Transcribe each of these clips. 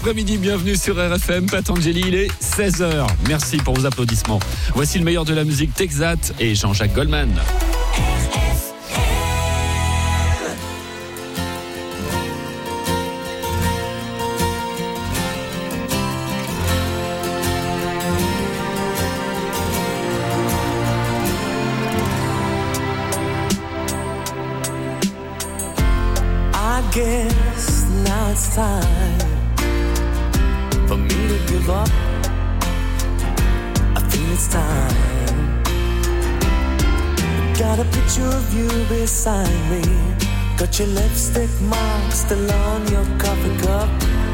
après-midi, bienvenue sur RFM. Patangeli, il est 16h. Merci pour vos applaudissements. Voici le meilleur de la musique, Texat et Jean-Jacques Goldman. Guess now it's time for me to give up. I feel it's time. Got a picture of you beside me. Got your lipstick mark still on your coffee cup.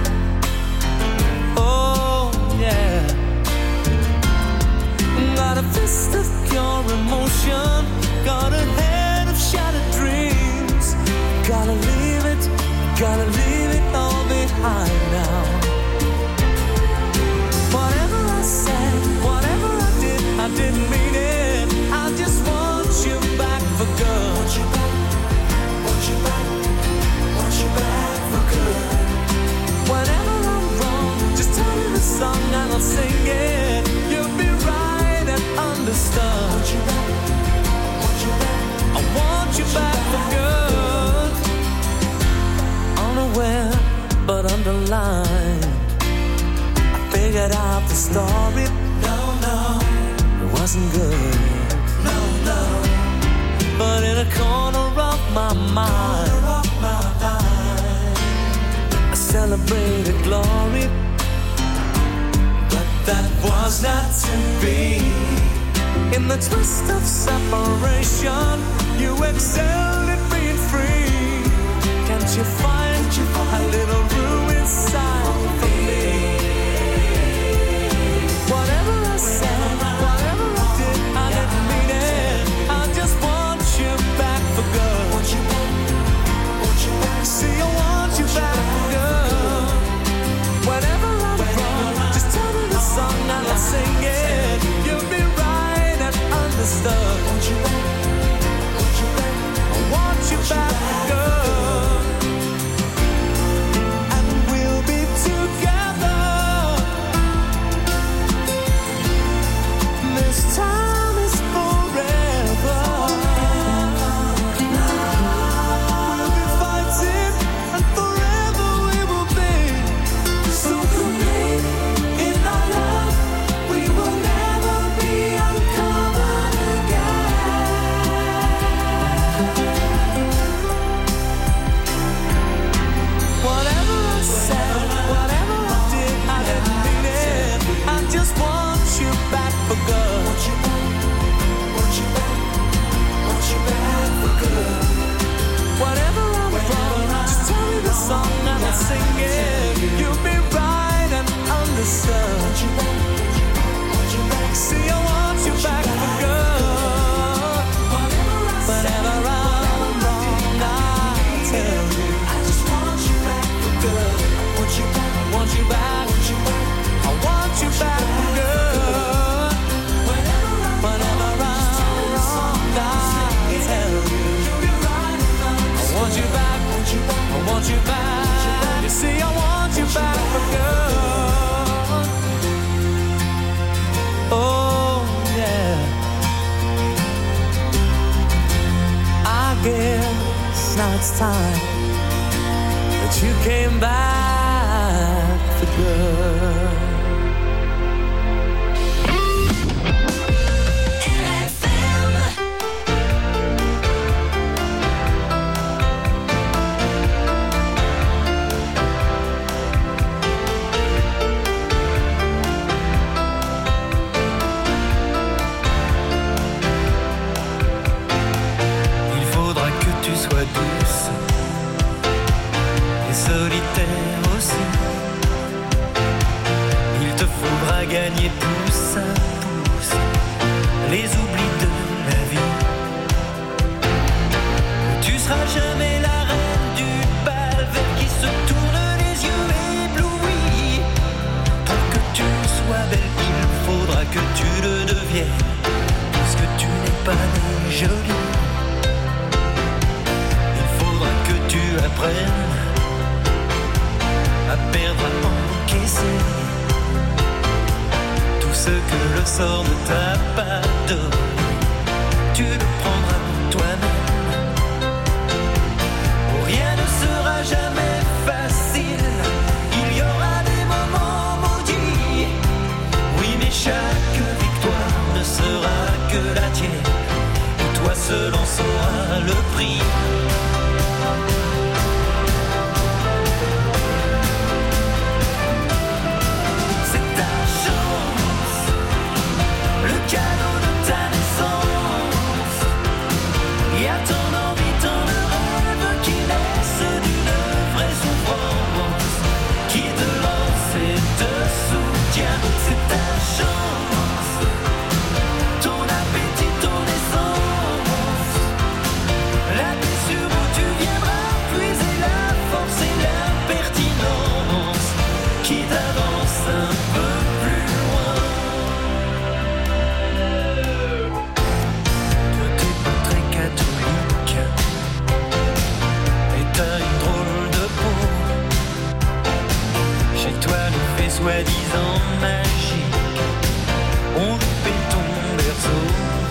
Oh yeah. Got a fist of pure emotion. Got a head of shattered dreams. Gotta leave it all behind now. Whatever I said, whatever I did, I didn't mean it. I just want you back for good. Want you back for good. Whenever I'm wrong, just tell me the song and I'll sing it. You'll be right and understood. Want you back. I want you back for good. Unaware, but underlined, I figured out the story. No, it wasn't good. No, but in a corner of my mind, I celebrated glory. But that was not to be. In the twist of separation, you excelled at being free. Can't you find a little room inside for me? Whatever I said, whatever I did, I didn't mean it. I just want you back for good. Want you back. See, I want you back for good. Whenever I'm wrong, just tell me the song and I'll sing it. You'll be right and understood. Want you back. I want you back for good. Time is forever. We'll be fighting, and forever we will be so complete in our love. We will never be uncovered again. Whatever I said, whatever I did, I didn't mean it. I just want you back for good. Whatever I'm wrong, just tell me the song and I'll sing it. You'll be right and understood. See, I want you back for good. Whenever I'm wrong, I'll tell you. I just want you back for good. I want you back. I want you back for good. Whenever I'm wrong, I'll tell you. I want you back, I want you back. You see, I want you back for good. Oh, yeah. I guess now it's time that you came back for good. Douce et solitaire aussi. Il te faudra gagner pouce à pouce les oublis de la vie. Tu seras jamais la reine du bal vers qui se tournent les yeux éblouis. Pour que tu sois belle, il faudra que tu le deviennes, puisque tu n'es pas née jolie. Apprennes à perdre, à laisser tout ce que le sort ne t'a pas donné. Tu le prendras toi-même. Oh, rien ne sera jamais facile. Il y aura des moments maudits. Oui, mais chaque victoire ne sera que la tienne. Et toi seul en sauras le prix. C'est ta chance, le cadeau de ta naissance. Il y a ton envie, ton rêve qui naissent d'une vraie souffrance, qui te lance et te soutient. C'est ta chance, ton appétit, ton essence. La blessure où tu viendras puiser la force et l'impertinence qui t'avance un peu plus loin. Toi t'es pas très catholique et t'as une drôle de peau. Chez toi le fait soi-disant magique, on loupait ton berceau.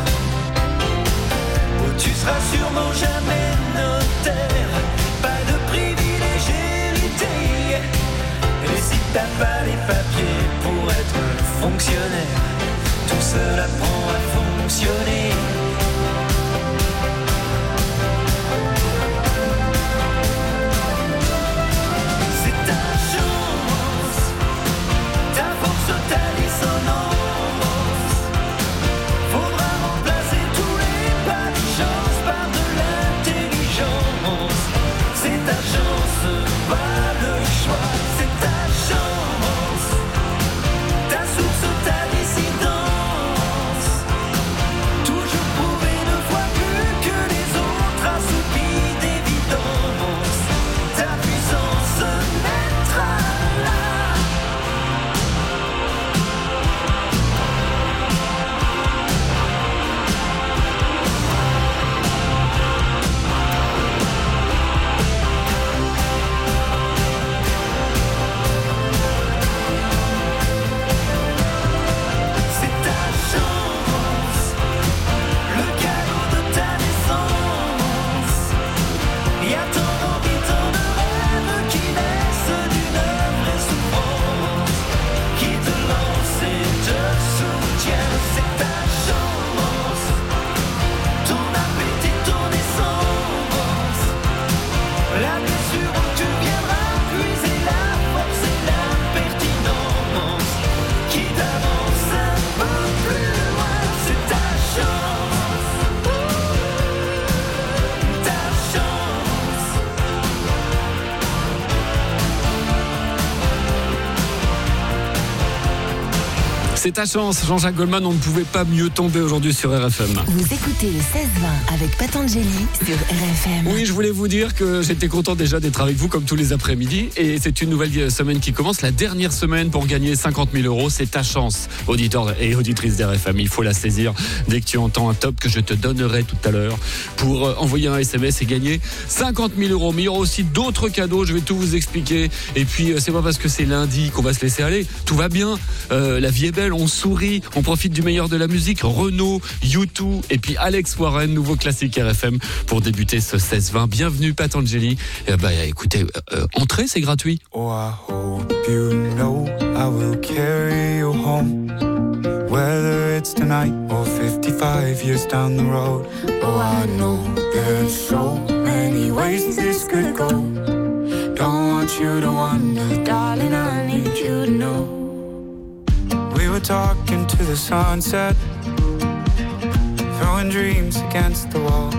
Oh, tu seras sûrement jamais notaire, pas de privilégérité. Et si t'as pas les papiers pour être fonctionnaire, tout cela apprend à fonctionner. C'est ta chance, ta force, ta dissonance. Faudra remplacer tous les pas de chance par de l'intelligence. C'est ta chance, pas le choix. C'est ta chance, ta source, ta dissidence. Toujours prouver 2 fois plus que les autres, assoupie d'évidence. Ta puissance naîtra là. C'est ta chance, le cadeau de ta naissance. Il y a ton envie, ton rêve qui naissent d'une vraie souffrance, qui te lance et te soutient. C'est ta chance, ton appétit, ton essence. La blessure où tu viendras puiser la force et l'impertinence qui t'avance un peu plus loin. C'est ta chance, ta chance. C'est ta chance, Jean-Jacques Goldman, on ne pouvait pas mieux tomber aujourd'hui sur RFM. Vous écoutez le 16-20 avec Patangeli sur RFM. Oui, je voulais vous dire que j'étais content déjà d'être avec vous comme tous les après-midi. Et c'est une nouvelle semaine qui commence, la dernière semaine pour gagner 50 000 €. C'est ta chance, auditeur et auditrice d'RFM. Il faut la saisir dès que tu entends un top que je te donnerai tout à l'heure pour envoyer un SMS et gagner 50 000 €. Mais il y aura aussi d'autres cadeaux, je vais tout vous expliquer. Et puis, c'est pas parce que c'est lundi qu'on va se laisser aller. Tout va bien, la vie est belle, on sourit, on profite du meilleur de la musique. Renaud, U2 et puis Alex Warren, nouveau classique RFM pour débuter ce 16-20. Bienvenue Patangeli. Écoutez, entrez, c'est gratuit. Oh, I hope you know I will carry you home, whether it's tonight or 55 years down the road. Oh, I know there's so many ways this could go. Don't want you to wonder, darling, I need you to know. We were talking to the sunset, throwing dreams against the wall.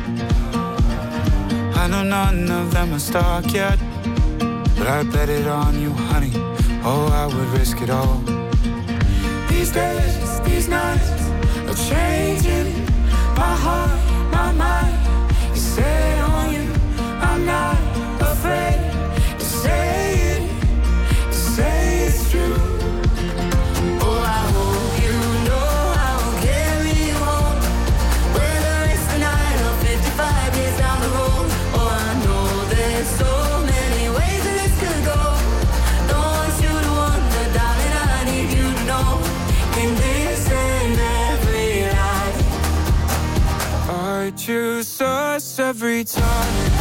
I know none of them are stuck yet, but I bet it on you, honey. Oh, I would risk it all. These days, these nights are changing my heart, my mind is set on you. I'm not afraid to say it, it's true. Oh, I hope you know I will carry you home, whether it's tonight or 55 years down the road. Oh, I know there's so many ways that this could go. Don't want you to wonder. choose us every time.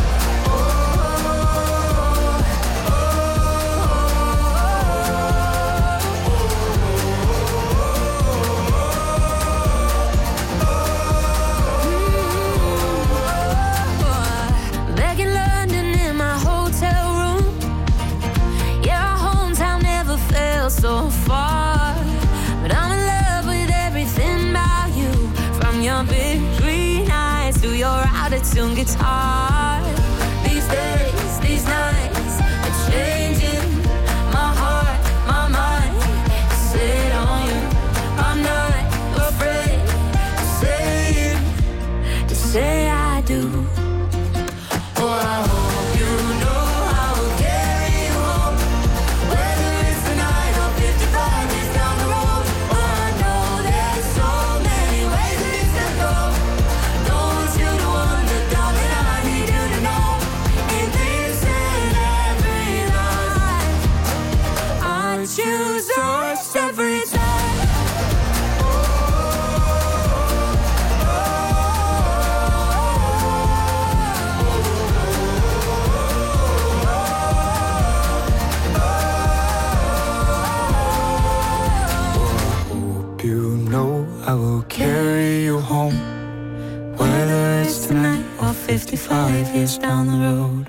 Back in London in my hotel room. Yeah, our hometown never felt so far. But I'm in love with everything about you. From your big green eyes to your out-of-tune guitar. These days, these nights are changing my heart, my mind. Set on you, I'm not afraid to say I do. Oh, I hope you know I will carry you home. Whether it's tonight or 55 years down the road. Oh, I know there's so many ways this can go. Don't want you to wonder, darling, I need you to know. In this and every life, I choose us every time. You know I will carry you home. Whether it's tonight or 55 years down the road.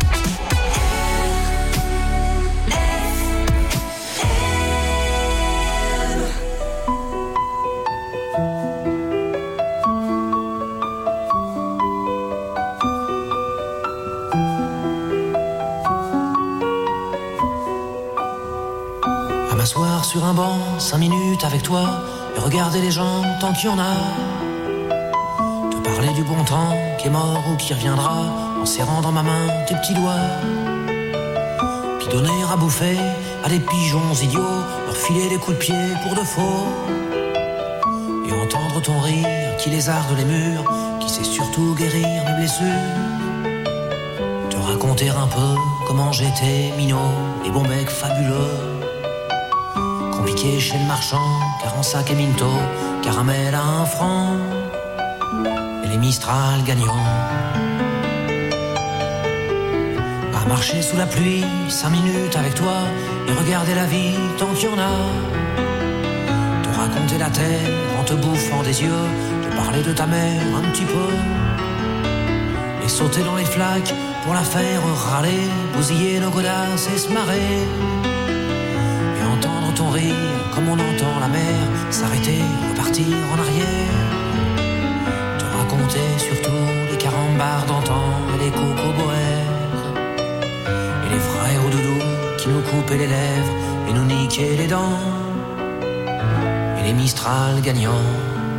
À m'asseoir sur un banc, 5 minutes avec toi, et regarder les gens tant qu'il y en a. Te parler du bon temps qui est mort ou qui reviendra, en serrant dans ma main tes petits doigts. Puis donner à bouffer à des pigeons idiots, leur filer des coups de pied pour de faux. Et entendre ton rire qui lézarde les murs, qui sait surtout guérir mes blessures. Te raconter un peu comment j'étais minot et bon mec fabuleux. Compliqué chez le marchand, car en sac et minto, caramel à 1 franc, et les Mistral gagnants. À marcher sous la pluie, 5 minutes avec toi, et regarder la vie tant qu'il y en a. Te raconter la terre en te bouffant des yeux, te parler de ta mère un petit peu, et sauter dans les flaques pour la faire râler, bousiller nos godasses et se marrer. Entendre ton rire comme on entend la mer s'arrêter, repartir en arrière. Te raconter surtout les carambars d'antan et les cocoboères. Et les frères au doudou qui nous coupaient les lèvres et nous niquaient les dents. Et les Mistral gagnants.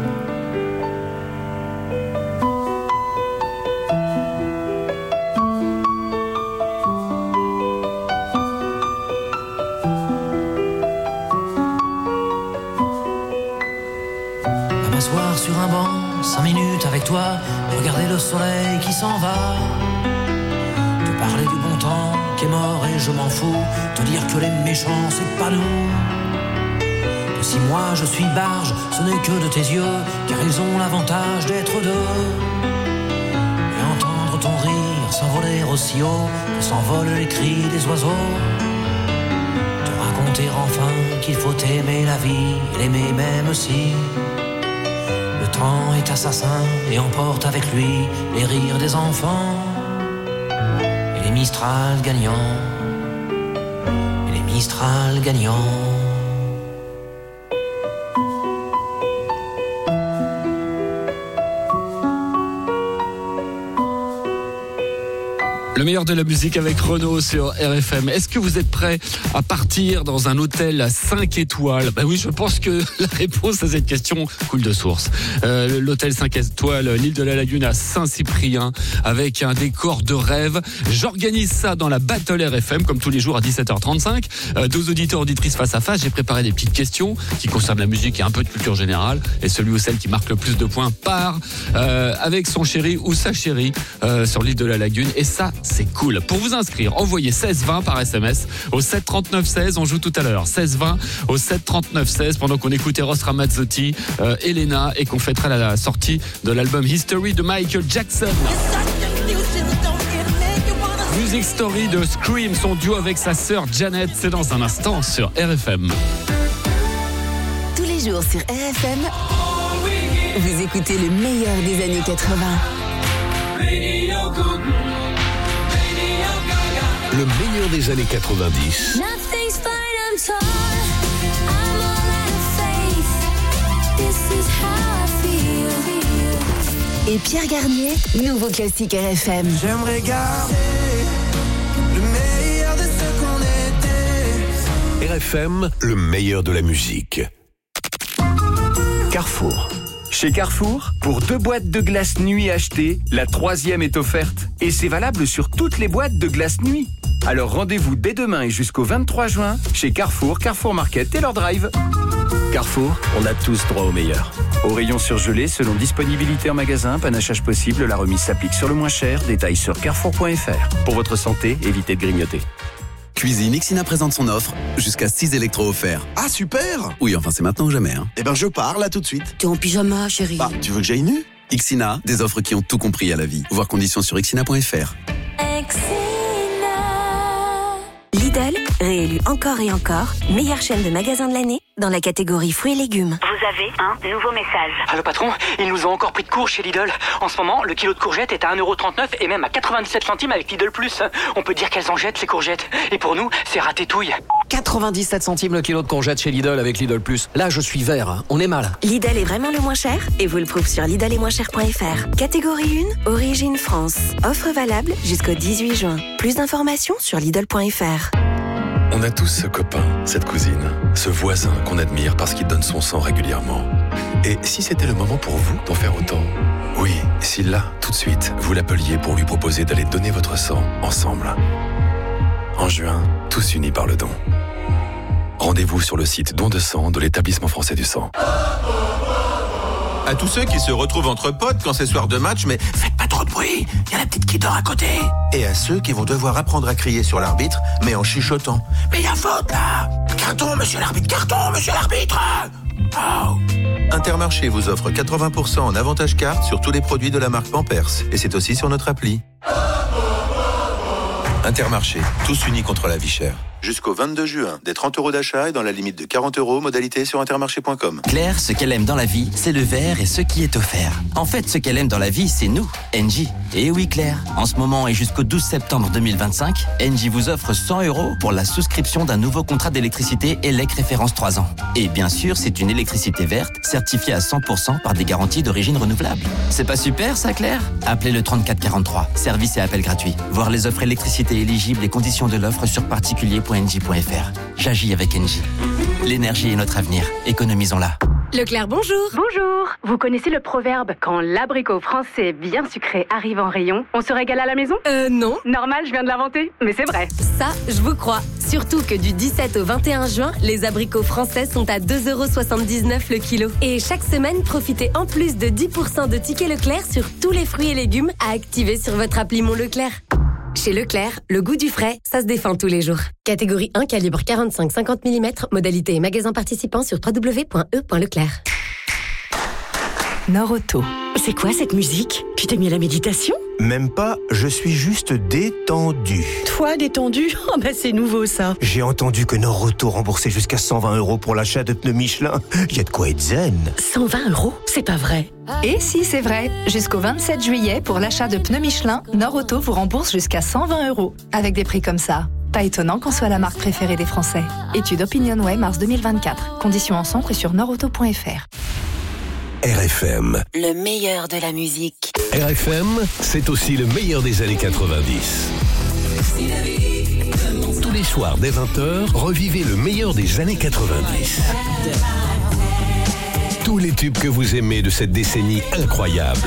Sur un banc, 5 minutes avec toi, regarder le soleil qui s'en va. Te parler du bon temps qui est mort et je m'en fous. Te dire que les méchants c'est pas nous. Que si moi je suis barge, ce n'est que de tes yeux, car ils ont l'avantage d'être deux. Et entendre ton rire s'envoler aussi haut que s'envolent les cris des oiseaux. Te raconter enfin qu'il faut aimer la vie et l'aimer même si le temps est assassin et emporte avec lui les rires des enfants. Et les Mistral gagnants. Et les Mistral gagnants. Le meilleur de la musique avec Renaud sur RFM. Est-ce que vous êtes prêts à partir dans un hôtel à 5 étoiles ? Ben oui, je pense que la réponse à cette question coule de source. L'hôtel 5 étoiles, l'île de la Lagune à Saint-Cyprien, avec un décor de rêve. J'organise ça dans la Battle RFM, comme tous les jours à 17h35. 2 auditeurs, auditrices face à face. J'ai préparé des petites questions qui concernent la musique et un peu de culture générale. Et celui ou celle qui marque le plus de points part avec son chéri ou sa chérie sur l'île de la Lagune. Et ça, c'est cool. Pour vous inscrire, envoyez 16-20 par SMS au 739-16. On joue tout à l'heure. 16-20 au 739-16 pendant qu'on écoute Eros Ramazzotti, Elena, et qu'on fêtera la sortie de l'album History de Michael Jackson. Music Story de Scream, son duo avec sa sœur Janet, c'est dans un instant sur RFM. Tous les jours sur RFM, vous écoutez le meilleur des années 80. Le meilleur des années 90. Nothing's fine, I'm torn. I'm all out of faith. This is how I feel. Et Pierre Garnier, nouveau classique RFM. J'aimerais garder le meilleur de ce qu'on était. RFM, le meilleur de la musique. Carrefour. Chez Carrefour, pour 2 boîtes de glace nuit achetées, la 3e est offerte. Et c'est valable sur toutes les boîtes de glace nuit. Alors rendez-vous dès demain et jusqu'au 23 juin chez Carrefour, Carrefour Market et leur drive. Carrefour, on a tous droit au meilleur. Au rayon surgelé, selon disponibilité en magasin, panachage possible, la remise s'applique sur le moins cher. Détails sur carrefour.fr. Pour votre santé, évitez de grignoter. Cuisine, Ixina présente son offre, jusqu'à 6 électros offerts. Ah super! Oui, enfin c'est maintenant ou jamais. Hein. Eh ben je pars là tout de suite. T'es en pyjama, chérie. Bah, tu veux que j'aille nu? Ixina, des offres qui ont tout compris à la vie. Voir conditions sur ixina.fr. Lidl, réélu encore et encore, meilleure chaîne de magasins de l'année dans la catégorie fruits et légumes. Vous avez un nouveau message. Allô patron, ils nous ont encore pris de court chez Lidl. En ce moment, le kilo de courgettes est à 1,39€ et même à 97 centimes avec Lidl Plus. On peut dire qu'elles en jettent ces courgettes. Et pour nous, c'est ratétouille. 97 centimes le kilo de courgettes chez Lidl avec Lidl Plus. Là, je suis vert. On est mal. Lidl est vraiment le moins cher et vous le prouve sur Lidl-et-moins-cher.fr. Catégorie 1, origine France. Offre valable jusqu'au 18 juin. Plus d'informations sur Lidl.fr. On a tous ce copain, cette cousine, ce voisin qu'on admire parce qu'il donne son sang régulièrement. Et si c'était le moment pour vous d'en faire autant? Oui, si là, tout de suite, vous l'appeliez pour lui proposer d'aller donner votre sang ensemble. En juin, tous unis par le don. Rendez-vous sur le site Don de sang de l'Établissement français du sang. À tous ceux qui se retrouvent entre potes quand c'est soir de match, mais faites pas trop de bruit, il y a la petite qui dort à côté. Et à ceux qui vont devoir apprendre à crier sur l'arbitre, mais en chuchotant. Mais il y a faute là! Carton, monsieur l'arbitre, carton, monsieur l'arbitre! Oh. Intermarché vous offre 80% en avantage carte sur tous les produits de la marque Pampers. Et c'est aussi sur notre appli. Intermarché, tous unis contre la vie chère. Jusqu'au 22 juin, des 30 € d'achat et dans la limite de 40 €, modalité sur intermarché.com. Claire, ce qu'elle aime dans la vie, c'est le verre et ce qui est offert. En fait, ce qu'elle aime dans la vie, c'est nous, Engie. Et oui, Claire, en ce moment et jusqu'au 12 septembre 2025, Engie vous offre 100 € pour la souscription d'un nouveau contrat d'électricité ELEC référence 3 ans. Et bien sûr, c'est une électricité verte, certifiée à 100% par des garanties d'origine renouvelable. C'est pas super, ça, Claire? Appelez le 3443, service et appel gratuit. Voir les offres électricité éligibles et conditions de l'offre sur particulier.engie.fr. J'agis avec Engie. L'énergie est notre avenir. Économisons-la. Leclerc, bonjour. Bonjour. Vous connaissez le proverbe « Quand l'abricot français bien sucré arrive en rayon, on se régale à la maison » Non. Normal, je viens de l'inventer, mais c'est vrai. Ça, je vous crois. Surtout que du 17 au 21 juin, les abricots français sont à 2,79 € le kilo. Et chaque semaine, profitez en plus de 10% de tickets Leclerc sur tous les fruits et légumes à activer sur votre appli Mon Leclerc. Chez Leclerc, le goût du frais, ça se défend tous les jours. Catégorie 1, calibre 45-50 mm, modalité et magasin participant sur www.e.leclerc. Norauto. C'est quoi cette musique? Tu t'es mis à la méditation? Même pas, je suis juste détendu. Toi, détendu? Oh bah c'est nouveau ça. J'ai entendu que Norauto remboursait jusqu'à 120 € pour l'achat de pneus Michelin. Il y a de quoi être zen. 120 €? C'est pas vrai. Et si c'est vrai, jusqu'au 27 juillet, pour l'achat de pneus Michelin, Norauto vous rembourse jusqu'à 120 €. Avec des prix comme ça, pas étonnant qu'on soit la marque préférée des Français. Étude OpinionWay, mars 2024. Conditions en centre et sur norauto.fr. RFM. Le meilleur de la musique. RFM, c'est aussi le meilleur des années 90. Tous les soirs dès 20h, revivez le meilleur des années 90. Tous les tubes que vous aimez de cette décennie incroyable.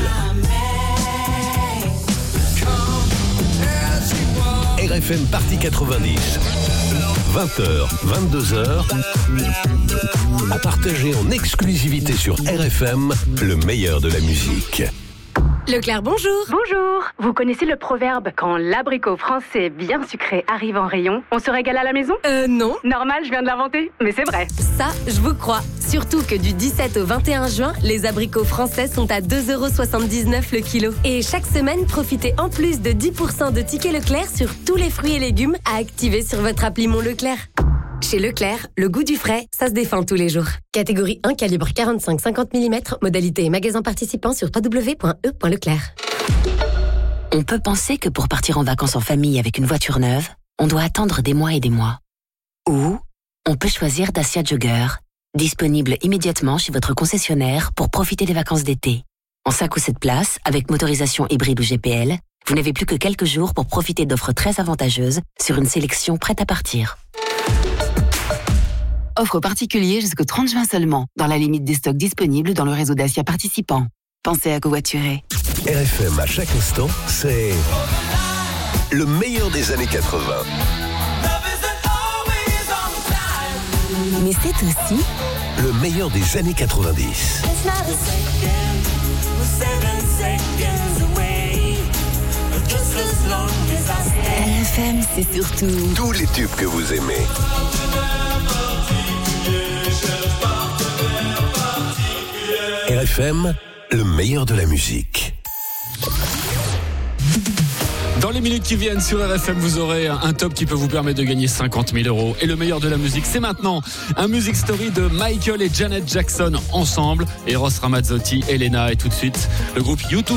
RFM Party 90. 20h, 22h, à partager en exclusivité sur RFM le meilleur de la musique. Leclerc, bonjour. Bonjour. Vous connaissez le proverbe « Quand l'abricot français bien sucré arrive en rayon, on se régale à la maison » Non. Normal, je viens de l'inventer, mais c'est vrai. Ça, je vous crois. Surtout que du 17 au 21 juin, les abricots français sont à 2,79 € le kilo. Et chaque semaine, profitez en plus de 10% de tickets Leclerc sur tous les fruits et légumes à activer sur votre appli Mon Leclerc. Chez Leclerc, le goût du frais, ça se défend tous les jours. Catégorie 1, calibre 45-50 mm, modalité et magasin participant sur www.e.leclerc. On peut penser que pour partir en vacances en famille avec une voiture neuve, on doit attendre des mois et des mois. Ou on peut choisir Dacia Jogger, disponible immédiatement chez votre concessionnaire pour profiter des vacances d'été. En 5 ou 7 places, avec motorisation hybride ou GPL, vous n'avez plus que quelques jours pour profiter d'offres très avantageuses sur une sélection prête à partir. Offre particulier jusqu'au 30 juin seulement, dans la limite des stocks disponibles dans le réseau Dacia participant. Pensez à covoiturer. RFM à chaque instant, c'est le meilleur des années 80. Mais c'est aussi le meilleur des années 90. RFM, c'est surtout tous les tubes que vous aimez. RFM, le meilleur de la musique. Dans les minutes qui viennent sur RFM, vous aurez un top qui peut vous permettre de gagner 50 000 €. Et le meilleur de la musique, c'est maintenant un Music Story de Michael et Janet Jackson ensemble. Eros Ramazzotti, Elena et tout de suite le groupe U2.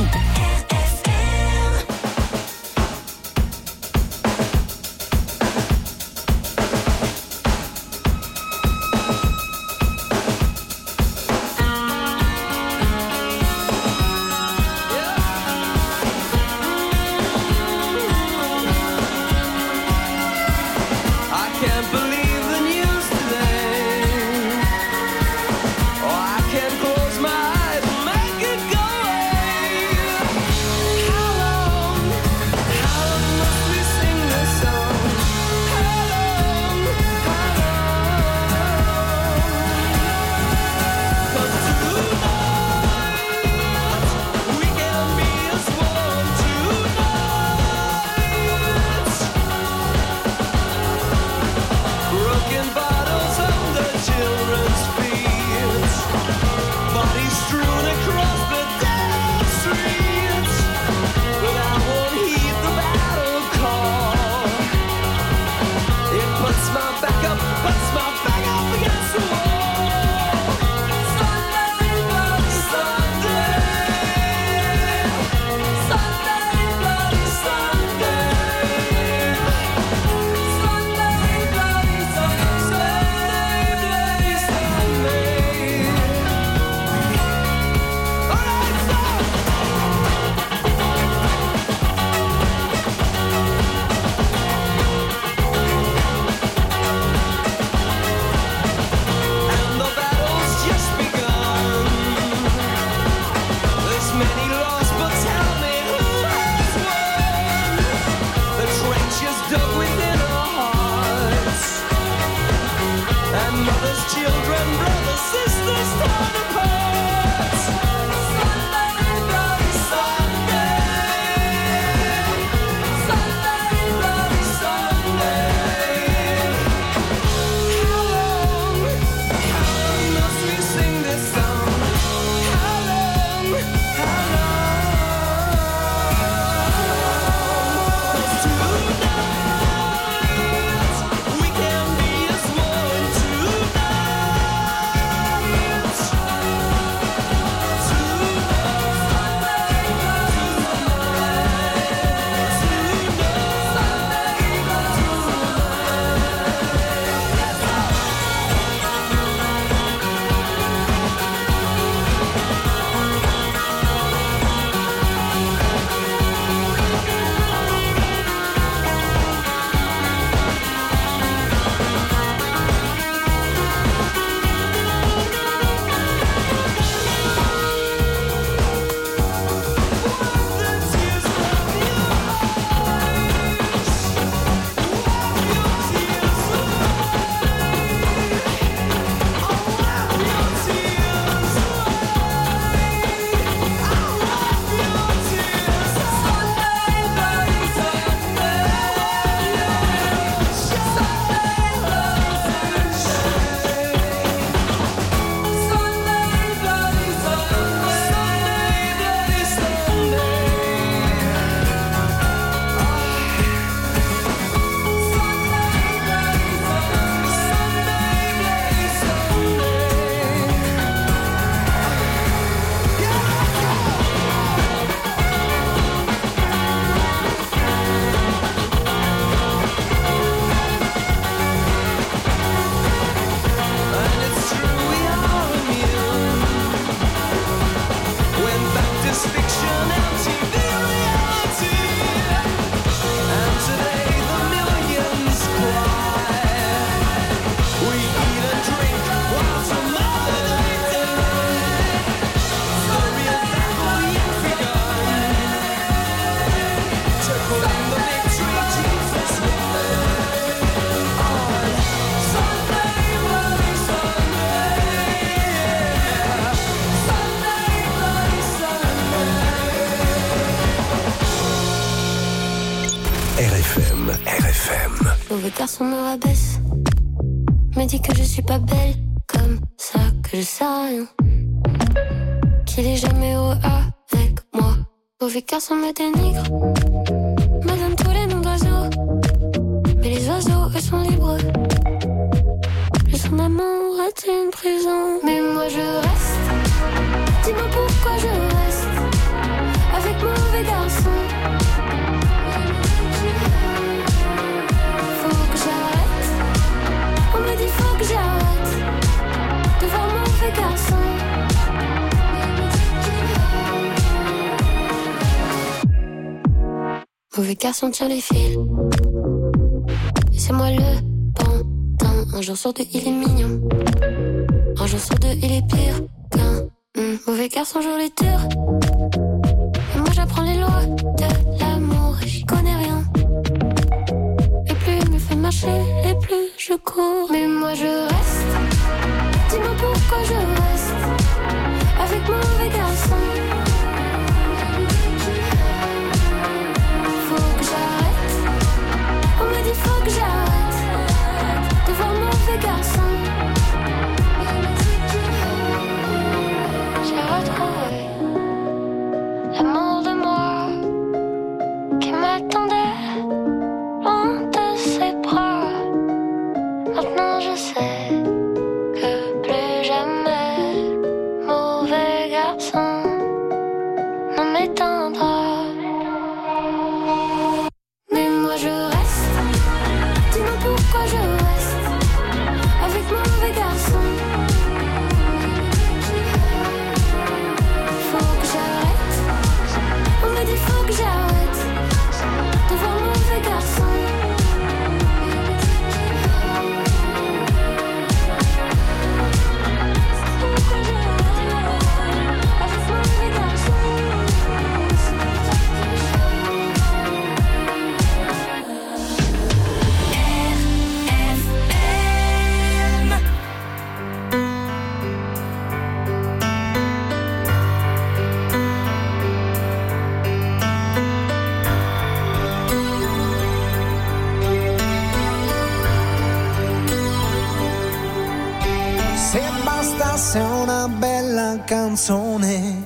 RFM. Mauvais garçon me rabaisse, me dit que je suis pas belle, comme ça que je sais rien, qu'il est jamais heureux avec moi. Mauvais garçon me dénigre, me donne tous les noms d'oiseaux, mais les oiseaux eux sont libres. Plus son amour est une prison, mais moi je reste. Dis-moi pourquoi je reste avec mauvais garçon. Faut que j'arrête, on me dit faut que j'arrête de voir mauvais garçon. Mauvais garçon tire les fils, et c'est moi le pantin. Un jour sur deux il est mignon, un jour sur deux il est pire qu'un mauvais garçon joue les tours. Et moi j'apprends les lois de l'amour et j'y connais rien. Et plus il me fait marcher, et plus je cours. Mais moi je reste, dis-moi pourquoi je reste avec mauvais garçon. Faut que j'arrête, on me dit faut que j'arrête de voir mauvais garçon. J'ai retrouvé l'amour de moi qui m'attendait loin de ses bras. Maintenant je sais que plus jamais mauvais garçon ne m'éteindra. Mais moi je reste, dis-moi pourquoi je reste avec mauvais garçon. On me dit faut que j'arrête de voir mauvais garçon. Bastasse una bella canzone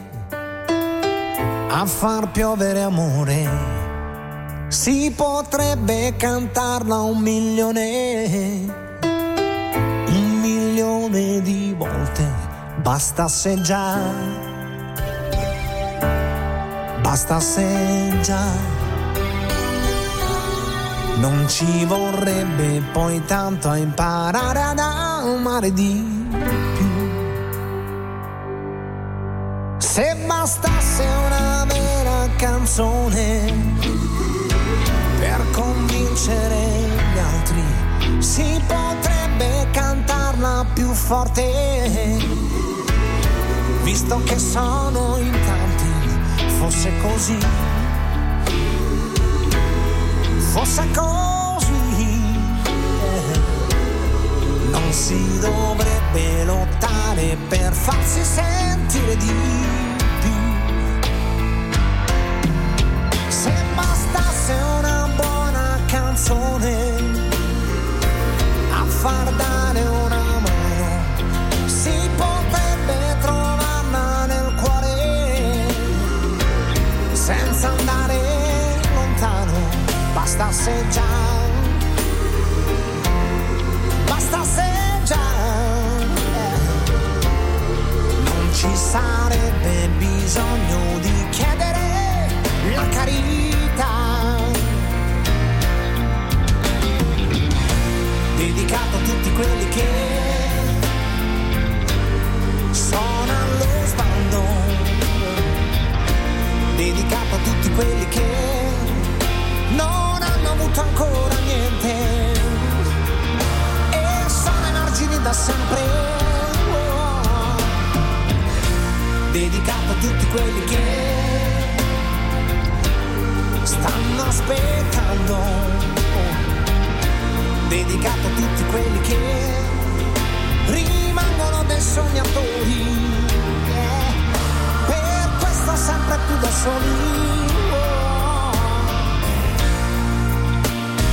a far piovere amore, si potrebbe cantarla 1.000.000 di volte. Bastasse già, bastasse già, non ci vorrebbe poi tanto a imparare ad amare di più. Se bastasse una vera canzone per convincere gli altri, si potrebbe cantarla più forte, visto che sono in tanti. Fosse così, fosse così, non si dovrebbe lottare per farsi sentire di più. Se bastasse una buona canzone a far dare una mano, si potrebbe trovarla nel cuore senza andare lontano. Bastasse già, bastasse già, non ci sarebbe bisogno di chiedere la carità. Dedicato a tutti quelli che sono allo sbando, dedicato a tutti quelli che non hanno avuto ancora niente e sono emargini da sempre. Dedicato a tutti quelli che stanno aspettando, dedicato a tutti quelli che rimangono dei sognatori, per questo sempre più da soli.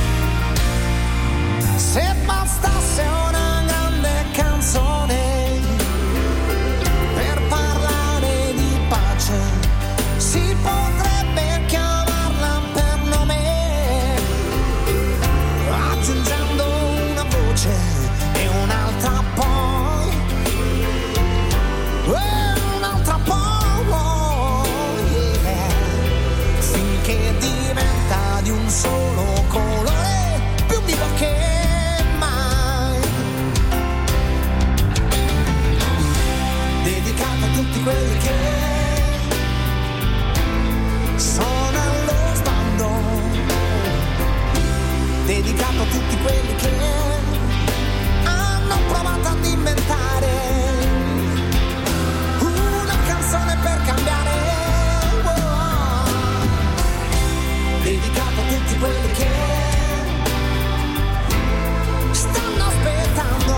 dedicato a tutti quelli che hanno provato ad inventare una canzone per cambiare. Dedicato a tutti quelli che stanno aspettando.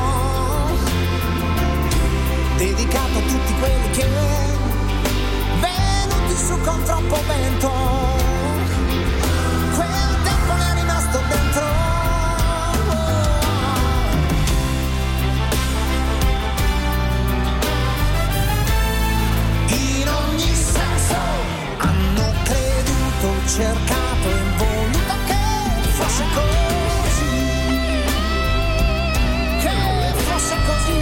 Dedicato a tutti quelli che venuti su con troppo vento. Quel tempo ne è rimasto dentro. In ogni senso hanno creduto, cercato e voluto che fosse così. Che fosse così.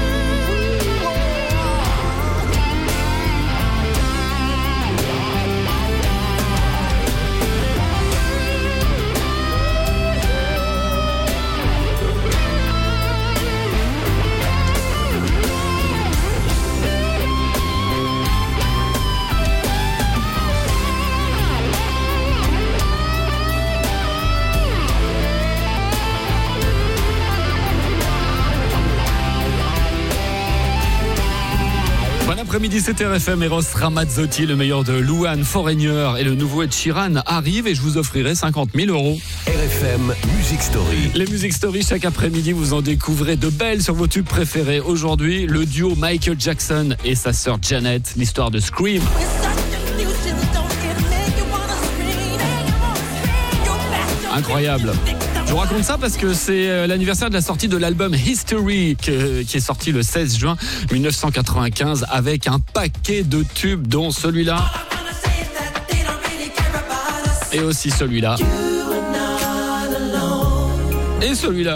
Bon après-midi, c'était RFM. Eros Ramazzotti, le meilleur de Louane, Foreigner et le nouveau Ed Sheeran arrive et je vous offrirai 50 000 €. RFM Music Story. Les Music Story, chaque après-midi, vous en découvrez de belles sur vos tubes préférés. Aujourd'hui, le duo Michael Jackson et sa sœur Janet, l'histoire de Scream. Incroyable. Je vous raconte ça parce que c'est l'anniversaire de la sortie de l'album History qui est sorti le 16 juin 1995 avec un paquet de tubes dont celui-là et aussi celui-là et celui-là.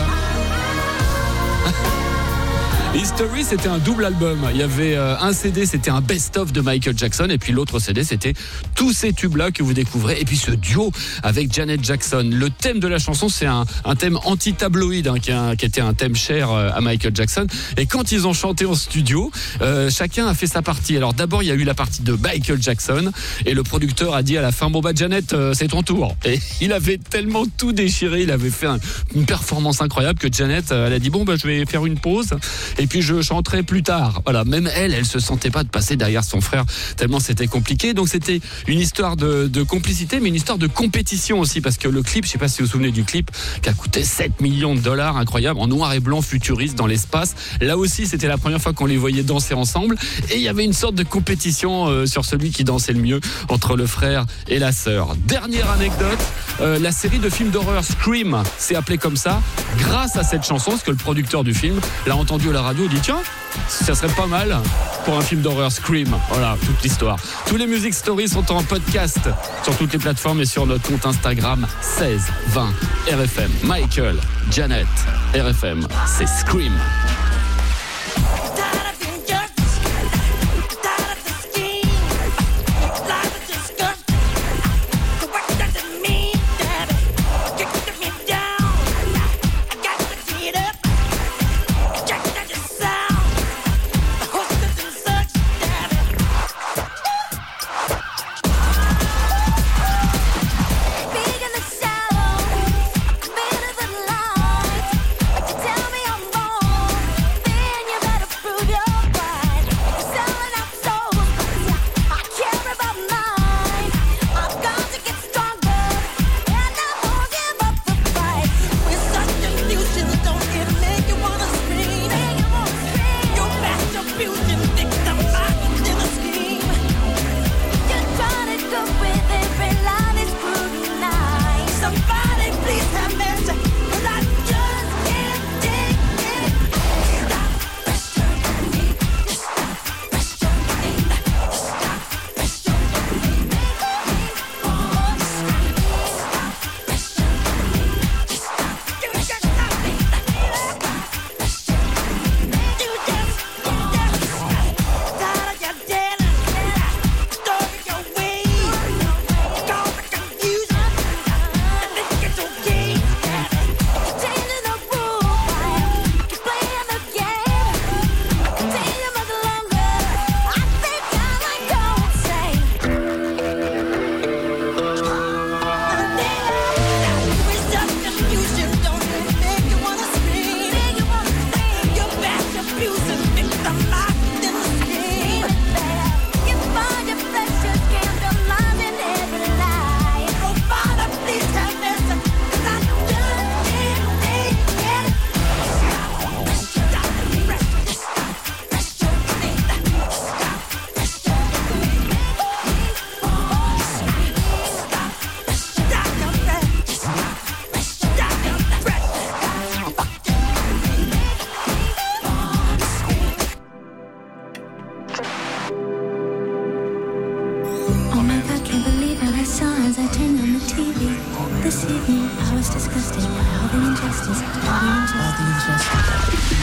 History, c'était un double album. Il y avait un CD, c'était un best-of de Michael Jackson, et puis l'autre CD, c'était tous ces tubes-là que vous découvrez, et puis ce duo avec Janet Jackson. Le thème de la chanson, c'est un thème anti-tabloïd, qui était un thème cher à Michael Jackson. Et quand ils ont chanté en studio, chacun a fait sa partie. Alors d'abord, il y a eu la partie de Michael Jackson, et le producteur a dit à la fin, bon bah Janet, c'est ton tour. Et il avait tellement tout déchiré, il avait fait une performance incroyable que Janet, elle a dit, bon bah je vais faire une pause. Et puis je chanterai plus tard. Voilà, même elle se sentait pas de passer derrière son frère tellement c'était compliqué. Donc c'était une histoire de complicité, mais une histoire de compétition aussi, parce que le clip, je sais pas si vous vous souvenez du clip, qui a coûté 7 millions de dollars, incroyable, en noir et blanc, futuriste dans l'espace. Là aussi, c'était la première fois qu'on les voyait danser ensemble, et il y avait une sorte de compétition sur celui qui dansait le mieux entre le frère et la sœur. Dernière anecdote, la série de films d'horreur Scream s'est appelée comme ça grâce à cette chanson, parce que le producteur du film l'a entendu à la radio, dit tiens, ça serait pas mal pour un film d'horreur Scream. Voilà, toute l'histoire. Tous les Music Stories sont en podcast sur toutes les plateformes et sur notre compte Instagram 1620 RFM. Michael, Janet, RFM, c'est Scream. this evening I was disgusted by all the injustice, all the injustice.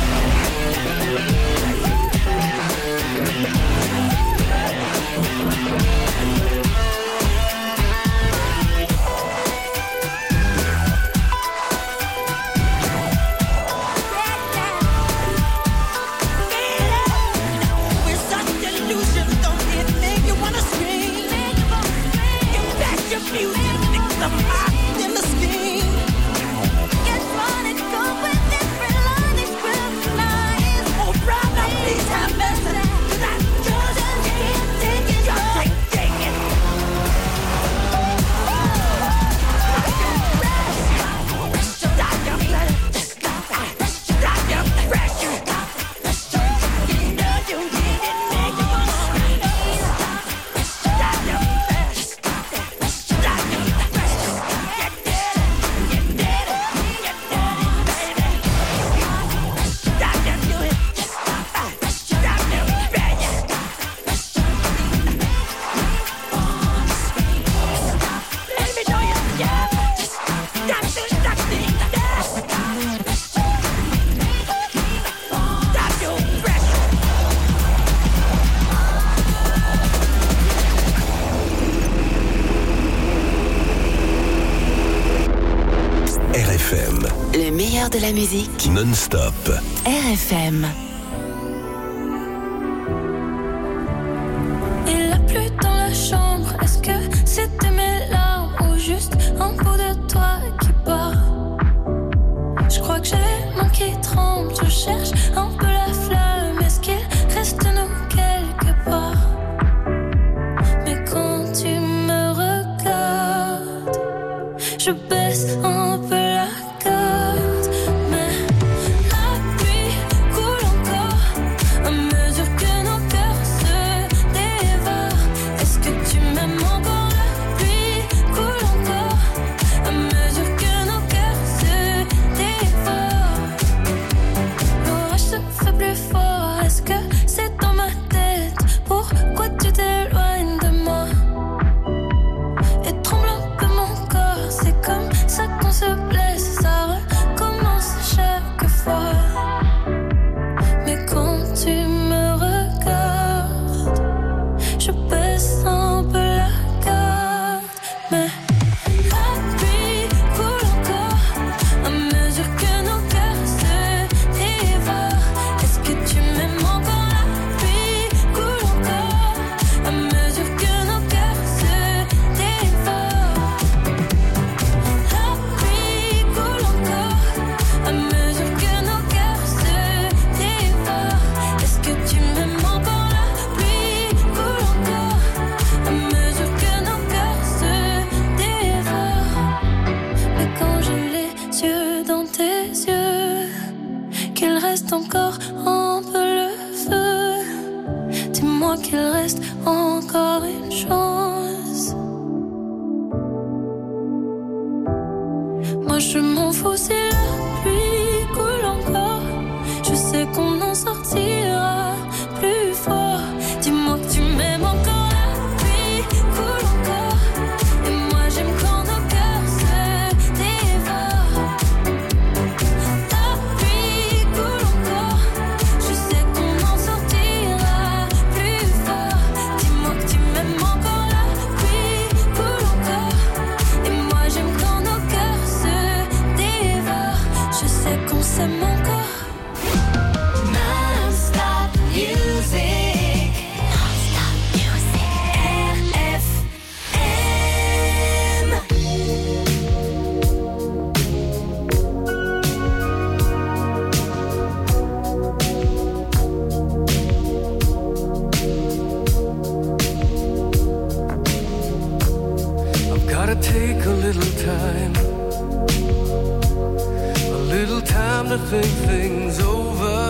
De la musique non-stop. RFM. Il a plu dans la chambre. Est-ce que c'était mes larmes ou juste un bout de toi qui part? Je crois que j'ai les mains qui tremblent. Je cherche un peu la flamme. Est-ce qu'il reste nous quelque part? Mais quand tu me regardes, je baisse un peu la garde. to think things over.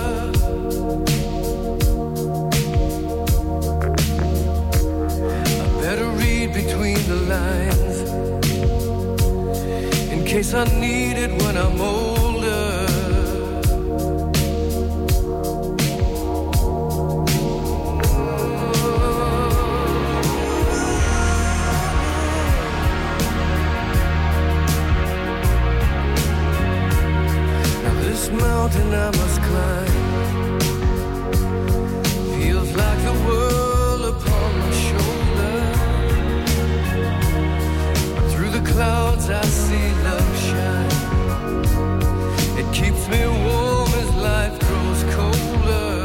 I better read between the lines in case I need it when I'm older. this mountain I must climb. Feels like the world upon my shoulder. Through the clouds I see love shine. It keeps me warm as life grows colder.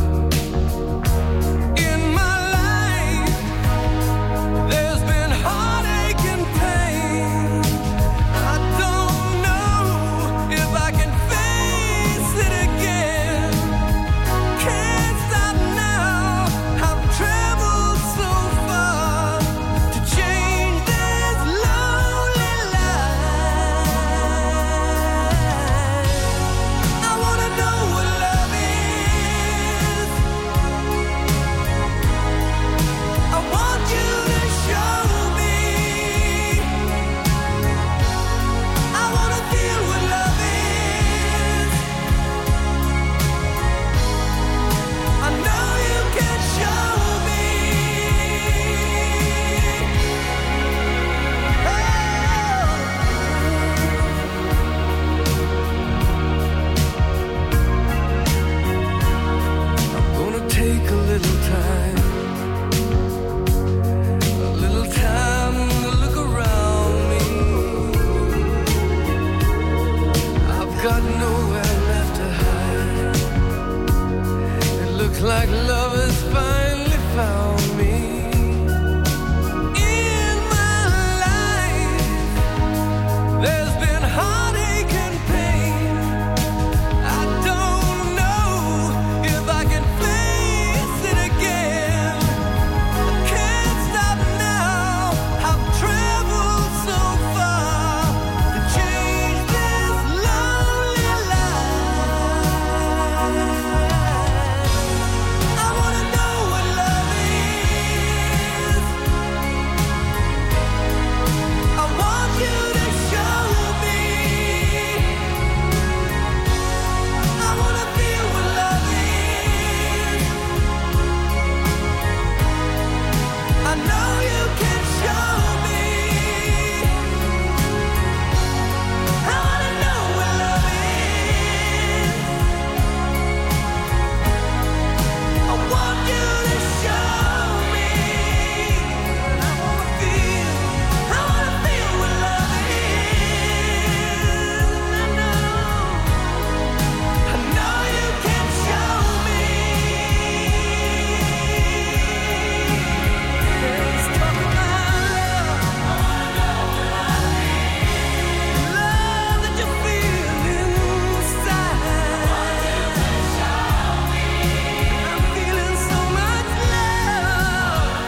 In my life, there's been heartache and pain. I don't know if I can face it again. Can't stop now. I've traveled so far to change this lonely life. I wanna know what love is. I want you to show me. I wanna feel what love is. I know you can show me. I'm gonna take a little time to look around me. I've got nowhere left to hide. It looks like love has finally found me. In my life, there's been heartache and pain. I don't know if I can face it again. I can't stop now. I've traveled so far to change this lonely life. I wanna know what love is. I want you to show me. I wanna feel what love is. I know you can show me. I wanna know what love is. I want you to show me. I wanna feel what love is. I know you can show me. Let's talk about love that you feel inside. I'm feeling so much love.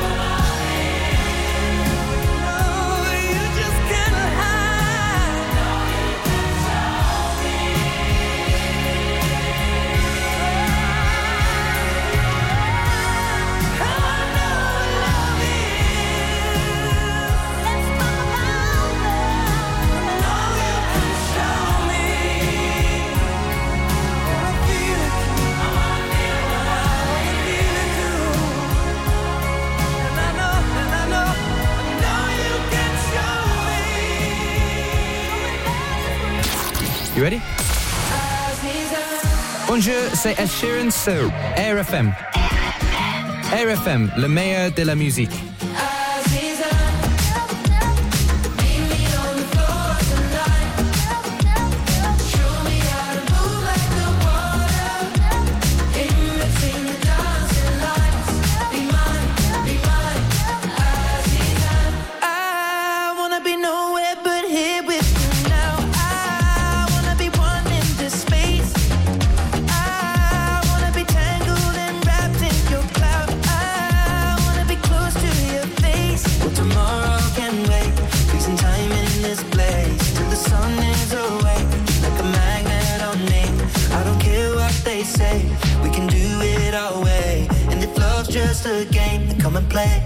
No, you just can't hide. I wanna know what love is. Let's talk about love. I know you can show me. I wanna feel it too. I wanna feel it too. And I know you can show me. You ready? Bonjour, c'est Ed Sheeran sur RFM. RFM, le meilleur de la musique. I wanna be nowhere but here with you now. I wanna be one in this space. I wanna be tangled and wrapped in your cloud. I wanna be close to your face. Well, tomorrow can wait. Freezing time in this place till the sun is away. Like a magnet on me. I don't care what they say. We can do it our way. And if love's just a game, then come and play.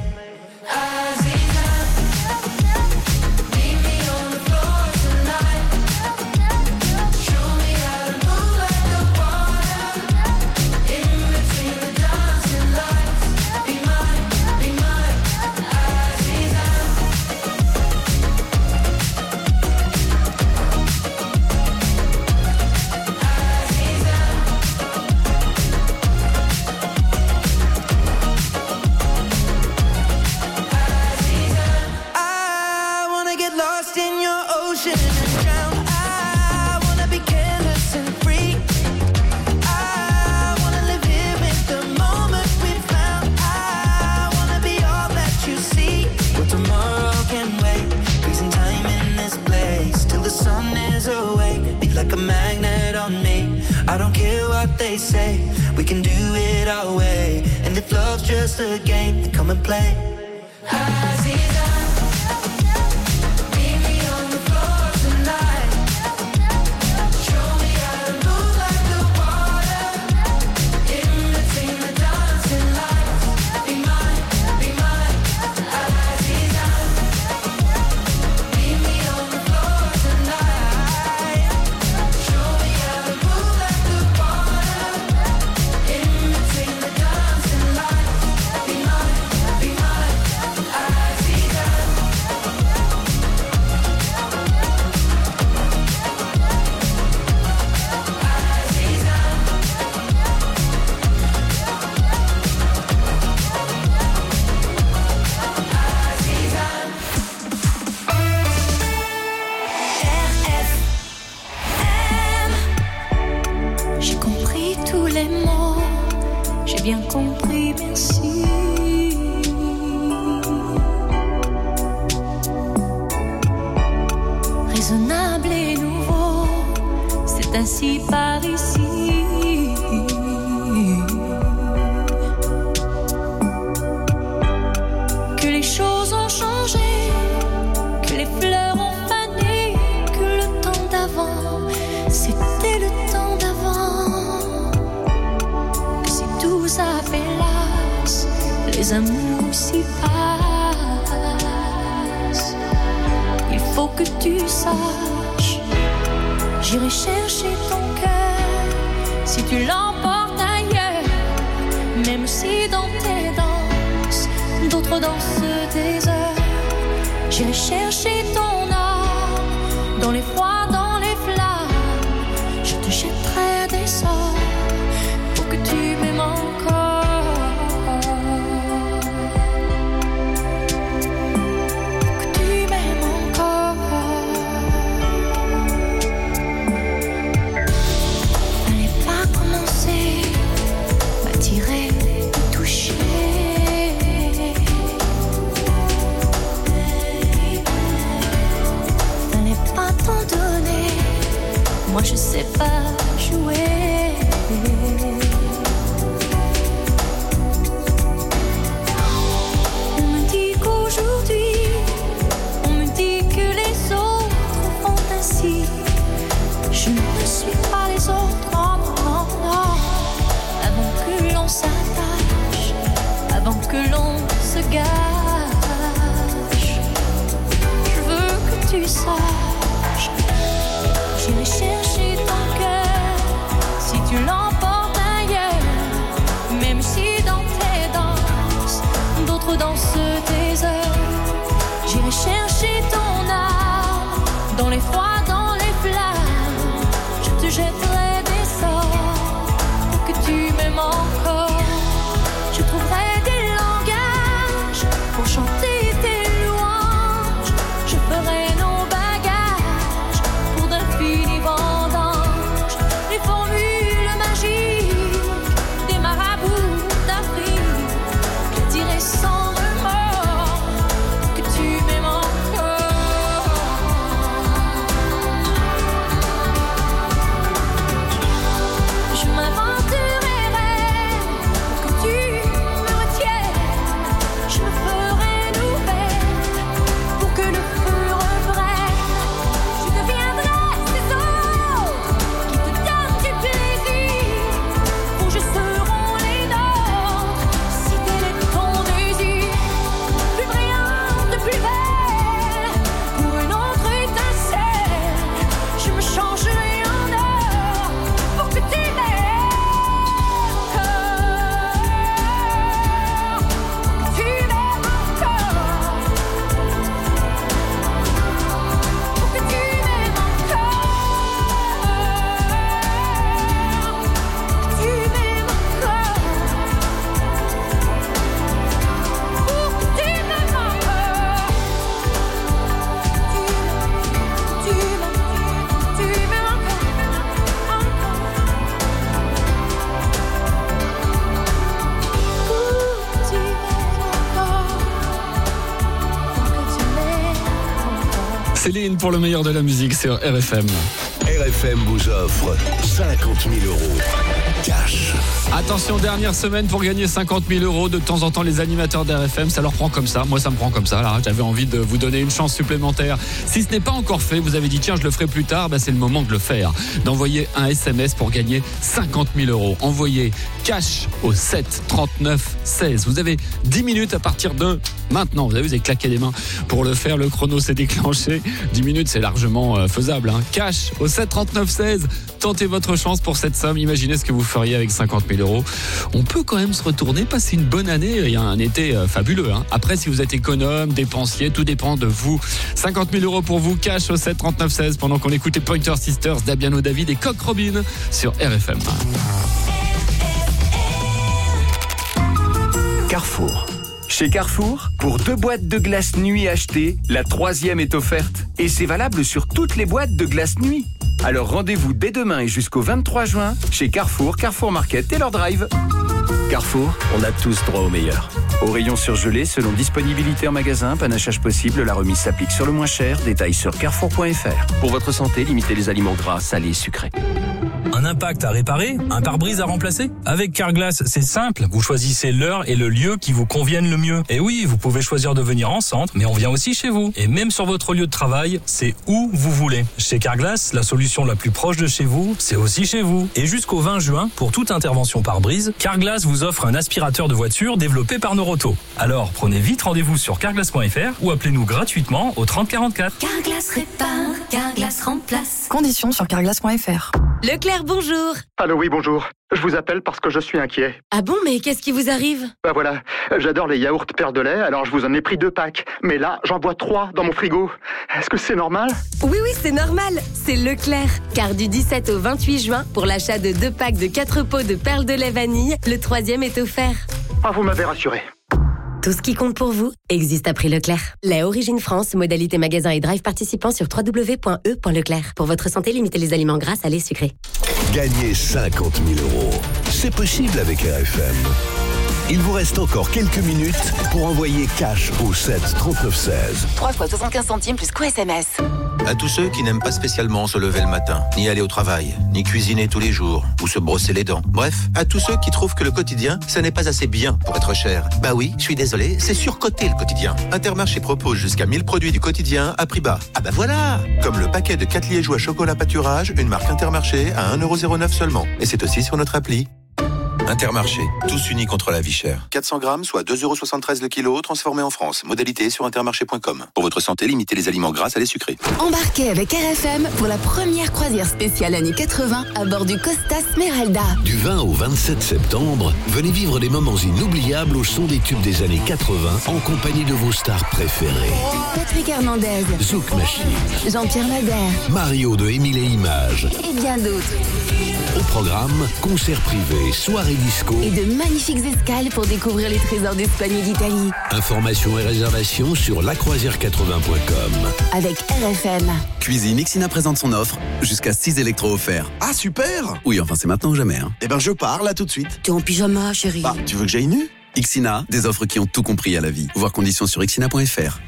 like a magnet on me. I don't care what they say, we can do it our way. And if love's just a game, then come and play. Bien compris, merci. Raisonnable et nouveau, c'est ainsi par ici. Que les choses ont changé, que les fleurs ont fané, que le temps d'avant, c'était le temps d'avant. Ça fait las, les amours s'y passent. Il faut que tu saches, j'irai chercher ton cœur si tu l'emportes ailleurs. Même si dans tes danses, d'autres dansent des heures. J'irai chercher ton âme dans les froids, dans les flammes. Je te jetterai des sorts pour que tu m'aimes encore. Que tu m'aimes encore. Fallait pas commencer, m'attirer, me toucher. Fallait pas t'en donner, moi je sais pas jouer. Je ne suis pas les autres, non, non, non. Avant que l'on s'attache, avant que l'on se gâche, je veux que tu saches, j'irai chercher ton cœur si tu l'emportes ailleurs. Même si dans tes danses, d'autres dansent des heures. J'irai chercher ton âme dans les froids, je jetterai des sorts pour que tu m'aimes encore. Je trouverai des langages pour chanter tes louanges. Je ferai nos bagages pour d'infinis vendanges. Les formules magiques des marabouts d'Afrique. Je dirai sans remords que tu m'aimes encore. Tu m'aimes Céline pour le meilleur de la musique sur RFM. RFM vous offre 50 000 euros cash. Attention, dernière semaine pour gagner 50 000 euros. De temps en temps, les animateurs d'RFM, ça leur prend comme ça. Moi, ça me prend comme ça. Là, j'avais envie de vous donner une chance supplémentaire. Si ce n'est pas encore fait, vous avez dit tiens, je le ferai plus tard. C'est le moment de le faire. D'envoyer un SMS pour gagner 50 000 euros. Envoyez cash au 7 39 16. Vous avez 10 minutes à partir de maintenant. Vous avez claqué des mains pour le faire. Le chrono s'est déclenché. 10 minutes, c'est largement faisable. Cash au 7 39 16. Tentez votre chance pour cette somme. Imaginez ce que vous feriez avec 50 000 euros. On peut quand même se retourner, passer une bonne année. Il y a un été fabuleux. Après, si vous êtes économe, dépensier, tout dépend de vous. 50 000 euros pour vous, cash au 7 39 16 pendant qu'on écoutait Pointer Sisters, Dabiano David et Coq Robin sur RFM. Carrefour. Chez Carrefour, pour 2 boîtes de glace nuit achetées, la 3e est offerte. Et c'est valable sur toutes les boîtes de glace nuit. Alors rendez-vous dès demain et jusqu'au 23 juin chez Carrefour, Carrefour Market et leur drive. Carrefour, on a tous droit au meilleur. Au rayon surgelé, selon disponibilité en magasin, panachage possible, la remise s'applique sur le moins cher. Détails sur carrefour.fr. Pour votre santé, limitez les aliments gras, salés et sucrés. Un impact à réparer, un pare-brise à remplacer? Avec Carglass, c'est simple. Vous choisissez l'heure et le lieu qui vous conviennent le mieux. Et oui, vous pouvez choisir de venir en centre, mais on vient aussi chez vous. Et même sur votre lieu de travail, c'est où vous voulez. Chez Carglass, la solution la plus proche de chez vous, c'est aussi chez vous. Et jusqu'au 20 juin, pour toute intervention pare-brise, Carglass vous offre un aspirateur de voiture développé par Noroto. Alors, prenez vite rendez-vous sur carglass.fr ou appelez-nous gratuitement au 30 44. Carglass répare, Carglass remplace. Conditions sur carglass.fr. Leclerc, bonjour. Allô, oui, bonjour. Je vous appelle parce que je suis inquiet. Ah bon, mais qu'est-ce qui vous arrive? Bah voilà, j'adore les yaourts Père de lait, alors je vous en ai pris 2 packs. Mais là, j'en bois 3 dans mon frigo. Est-ce que c'est normal? Oui, c'est normal. C'est Leclerc. Car du 17 au 28 juin, pour l'achat de 2 packs de 4 pots de perles de lait vanille, le 3e est offert. Ah, vous m'avez rassuré. Tout ce qui compte pour vous existe à prix Leclerc. Lait Origine France, modalité magasin et drive participant sur www.e.leclerc. Pour votre santé, limitez les aliments gras, salés, sucrés. Gagnez 50 000 euros. C'est possible avec RFM. Il vous reste encore quelques minutes pour envoyer cash au 7 39 16. 3 fois 75 centimes plus coût SMS. À tous ceux qui n'aiment pas spécialement se lever le matin, ni aller au travail, ni cuisiner tous les jours, ou se brosser les dents. Bref, à tous ceux qui trouvent que le quotidien, ça n'est pas assez bien pour être cher. Bah oui, je suis désolé, c'est surcoté le quotidien. Intermarché propose jusqu'à 1000 produits du quotidien à prix bas. Ah bah voilà! Comme le paquet de 4 liégeois chocolat pâturage, une marque Intermarché à 1,09€ seulement. Et c'est aussi sur notre appli. Intermarché, tous unis contre la vie chère. 400 grammes, soit 2,73€ le kilo, transformé en France. Modalité sur intermarché.com. Pour votre santé, limitez les aliments gras, salés, sucrés. Embarquez avec RFM pour la première croisière spéciale années 80 à bord du Costa Smeralda. Du 20 au 27 septembre, venez vivre des moments inoubliables au son des tubes des années 80 en compagnie de vos stars préférées. Patrick Hernandez, Zouk Machine, Jean-Pierre Madère, Mario de Émile et Images. Et bien d'autres. Au programme, concerts privés, soirées disco et de magnifiques escales pour découvrir les trésors d'Espagne et d'Italie. Informations et réservations sur lacroisière80.com. Avec RFM. Cuisine, Ixina présente son offre, jusqu'à 6 électros offerts. Ah, super! Oui, enfin c'est maintenant ou jamais. Eh ben je pars là tout de suite. T'es en pyjama, chérie. Bah, tu veux que j'aille nu? Ixina, des offres qui ont tout compris à la vie. Voir conditions sur ixina.fr.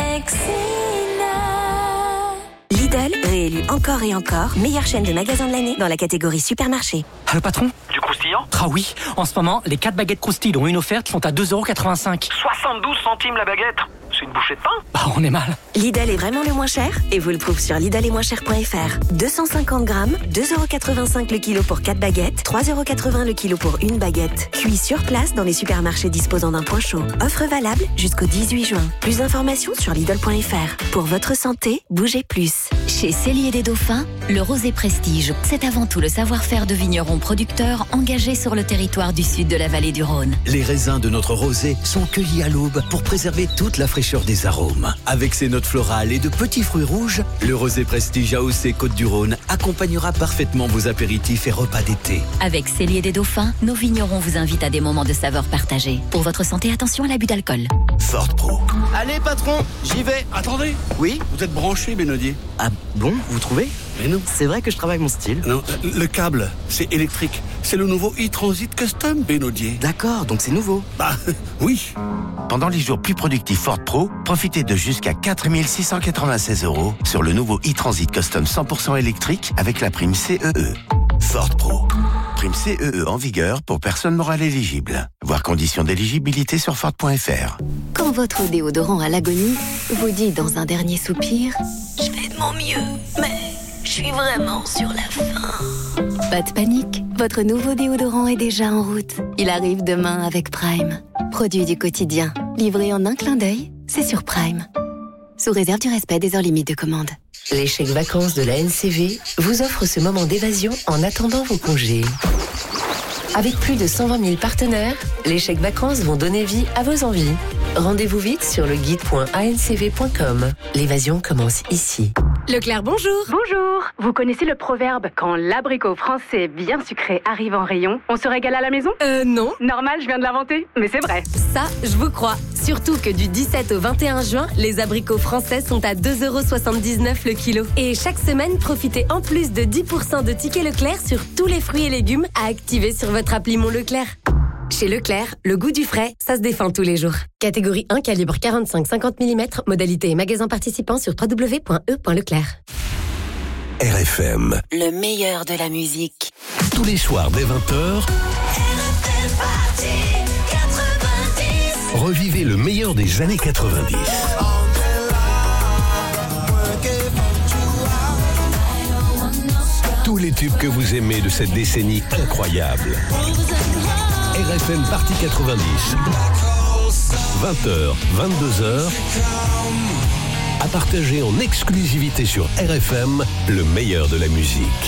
Lidl, réélu encore et encore, meilleure chaîne de magasins de l'année dans la catégorie supermarché. Ah, le patron? Du croustillant? Ah oui, en ce moment, les 4 baguettes croustilles dont une offerte sont à 2,85€. 72 centimes la baguette. C'est une bouchée de pain? Bah, on est mal. Lidl est vraiment le moins cher et vous le prouve sur lidl-et-moins-cher.fr. 250 grammes, 2,85€ le kilo pour 4 baguettes, 3,80€ le kilo pour une baguette. Cuit sur place dans les supermarchés disposant d'un point chaud. Offre valable jusqu'au 18 juin. Plus d'informations sur lidl.fr. Pour votre santé, bougez plus. Chez Cellier des Dauphins, le rosé prestige, c'est avant tout le savoir-faire de vignerons producteurs engagés sur le territoire du sud de la vallée du Rhône. Les raisins de notre rosé sont cueillis à l'aube pour préserver toute la fraîcheur des arômes. Avec ses notes florales et de petits fruits rouges, le rosé prestige AOC Côte-du-Rhône accompagnera parfaitement vos apéritifs et repas d'été. Avec Cellier des Dauphins, nos vignerons vous invitent à des moments de saveur partagés. Pour votre santé, attention à l'abus d'alcool. Ford Pro. Allez patron, j'y vais. Attendez. Oui? Vous êtes branché, Mélodie? Ah bon, vous trouvez? Mais non. C'est vrai que je travaille mon style. Non, le câble, c'est électrique. C'est le nouveau e-Transit Custom, Benodier. D'accord, donc c'est nouveau. Bah, oui. Pendant les jours plus productifs Ford Pro, profitez de jusqu'à 4 696 € sur le nouveau e-Transit Custom 100% électrique avec la prime CEE. Ford Pro. Prime CEE en vigueur pour personnes morales éligibles. Voir conditions d'éligibilité sur Ford.fr. Quand votre déodorant à l'agonie vous dit dans un dernier soupir « Je fais de mon mieux, mais je suis vraiment sur la fin ». Pas de panique, votre nouveau déodorant est déjà en route. Il arrive demain avec Prime. Produit du quotidien, livré en un clin d'œil, c'est sur Prime. Sous réserve du respect des heures limites de commande. Les chèques vacances de la NCV vous offrent ce moment d'évasion en attendant vos congés. Avec plus de 120 000 partenaires, les chèques vacances vont donner vie à vos envies. Rendez-vous vite sur le guide.ancv.com. L'évasion commence ici. Leclerc, bonjour. Bonjour. Vous connaissez le proverbe « Quand l'abricot français bien sucré arrive en rayon, on se régale à la maison » Non. Normal, je viens de l'inventer, mais c'est vrai. Ça, je vous crois. Surtout que du 17 au 21 juin, les abricots français sont à 2,79 € le kilo. Et chaque semaine, profitez en plus de 10% de tickets Leclerc sur tous les fruits et légumes à activer sur votre appli Mon Leclerc. Chez Leclerc, le goût du frais, ça se défend tous les jours. Catégorie 1, calibre 45-50 mm, modalité et magasin participant sur www.e.leclerc. RFM. Le meilleur de la musique. Tous les soirs dès 20h, revivez le meilleur des années 90. Tous les tubes que vous aimez de cette décennie incroyable. RFM Partie 90. 20h, 22h. À partager en exclusivité sur RFM, le meilleur de la musique.